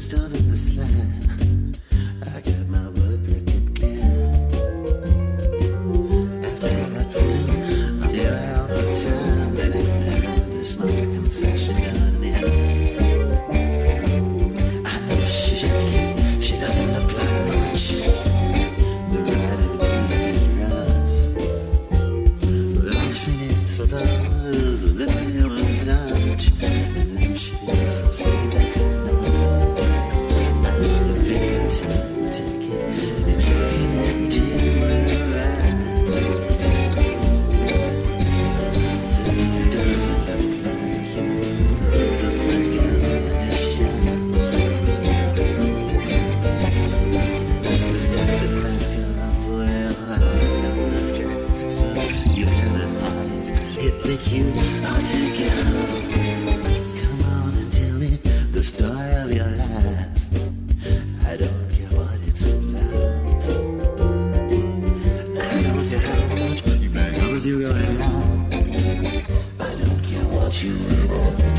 stone in the slab. I got my work record clear. After I drew on your ounce of time, then I found this small concession down here. I know she doesn't look like much. The riding will be rough, but all she needs for those who let me one touch, and then she's so sweet that's enough. You are together. Come on and tell me the story of your life. I don't care what it's about. I don't care how much you bang up as you go along. I don't care what you live out.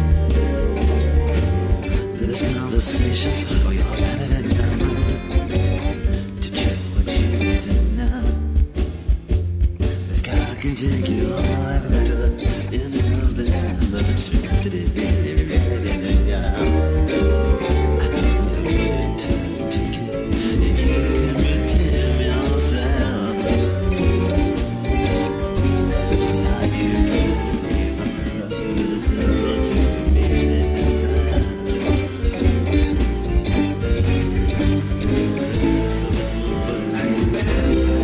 There's conversations for your benefit number to check what you need to know. This car can take you all the way back to the end of the land, but you have to be really young. I don't need to take it if you can redeem yourself. Now you can leave. This is what you need inside. This is so like bad.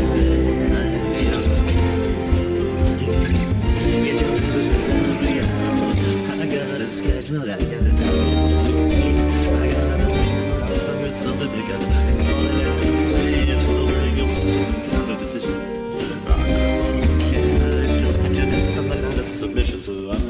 I got a schedule, I got a time, I got a plan, I'll start with something together. And all that is slave, so bring yourself to some kind of decision. I don't care, it's just a genetics, I'm not a submission, so I'm